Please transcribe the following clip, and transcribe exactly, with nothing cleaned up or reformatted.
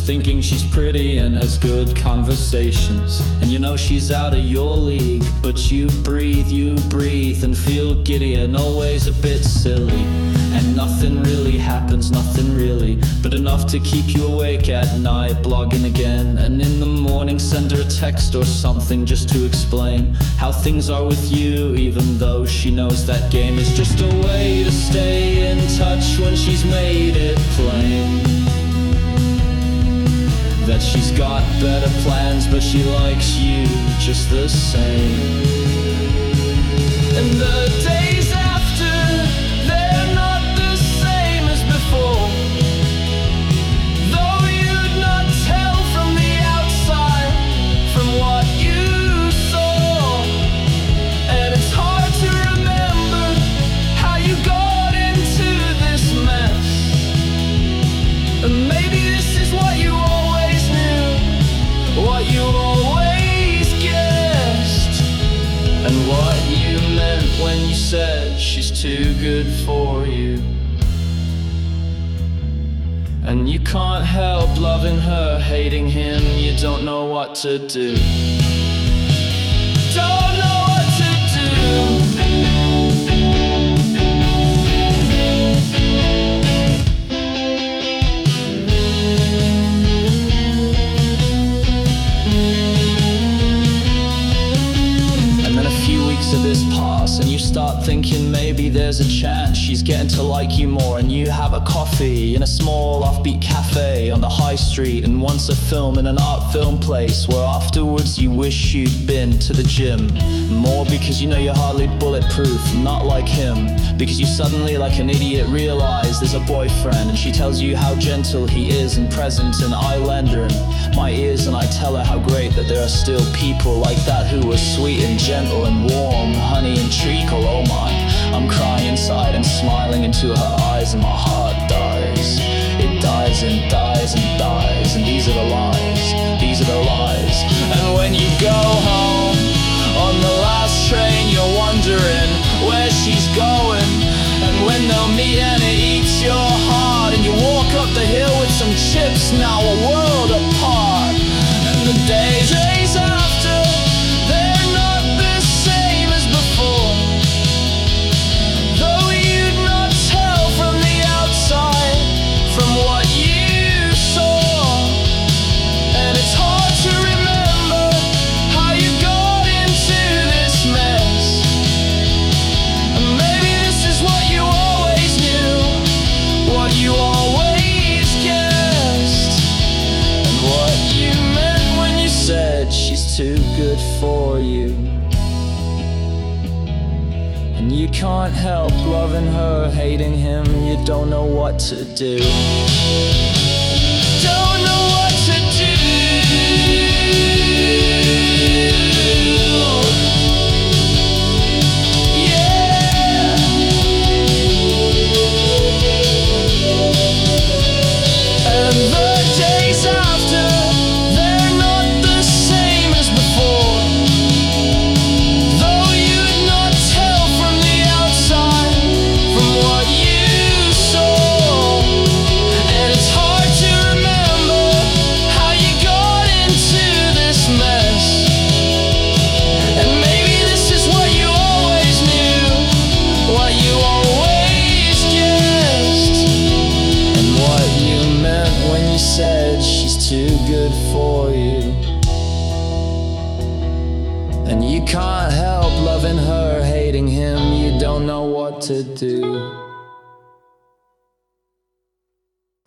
thinking she's pretty and has good conversations. And you know she's out of your league, but you breathe, you breathe and feel giddy and always a bit silly. And nothing really happens, nothing really, but enough to keep you awake at night, blogging again. And in the morning send her a text or something just to explain how things are with you, even though she knows that game is just a way to stay in touch when she's made it plain that she's got better plans, but she likes you just the same. And the days after, they're not the same as before, though you'd not tell from the outside from what you saw. And it's hard to remember how you got into this mess. And maybe this is what you always knew, what you always guessed, and what you meant when you said she's too good for you. And you can't help loving her, hating him, you don't know what to do. Don't know what to do. Of this pass, and you start thinking maybe there's a chance she's getting to like you more. And you have a coffee in a small offbeat cafe on the high street, and once a film in an art film place where afterwards you wish you'd been to the gym more, because you know you're hardly bulletproof, not like him, because you suddenly like an idiot realize there's a boyfriend, and she tells you how gentle he is and present, and I lend her in my ears and I tell her how great that there are still people like that who are sweet and gentle and warm, honey and treacle. Oh my, I'm crying inside and smiling into her eyes, and my heart dies. It dies and dies and dies, and these are the lies, these are the lies. And when you go home on the last train, you're wondering where she's going and when they'll meet, and it eats your heart. And you walk up the hill with some chips, now a world apart. And the days, days after, they're not the same as before, though you'd not tell from the outside from what you saw. And it's hard to remember how you got into this mess. And maybe this is what you always knew, what you always guessed, and what you meant when you said she's too good for you. And you can't help loving her, hating him, you don't know what to do. Don't know what to do. Yeah. And the days after, they're not the same as before, though you'd not tell from the outside from what you saw. And it's hard to remember how you got into this mess. And maybe this is what you always knew, what you always guessed, and what you meant when you said she's too good for you. And you can't help loving her, hating him, you don't know what to do.